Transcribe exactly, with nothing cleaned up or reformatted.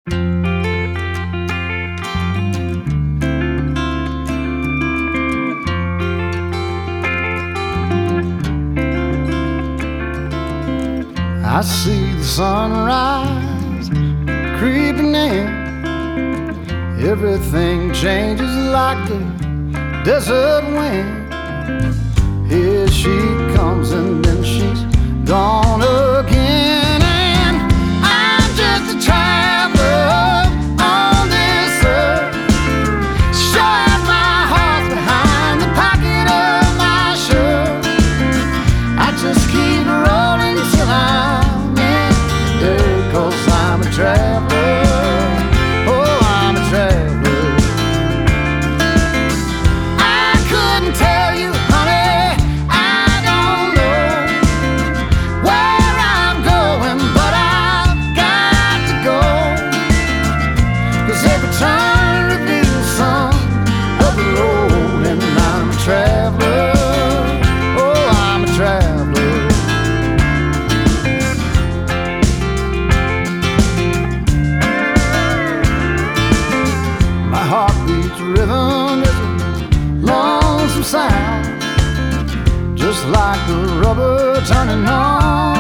I see the sunrise creeping in. Everything changes like the desert wind. Here she comes and then she's gone again. And I'm just a traveler on this earth. Sure as my heart's behind the pocket of my shirt. I just keep rolling till I'm in the dirt, 'cause I'm a traveler. Oh, I'm a traveler. I couldn't tell you, honey, I don't know where I'm going, but I've got to go. 'Cause every turn reveals some of the road, and I'm a traveler. Oh, I'm a traveler. My heartbeat's rhythm is a lonesome sound, just like the rubber turning on.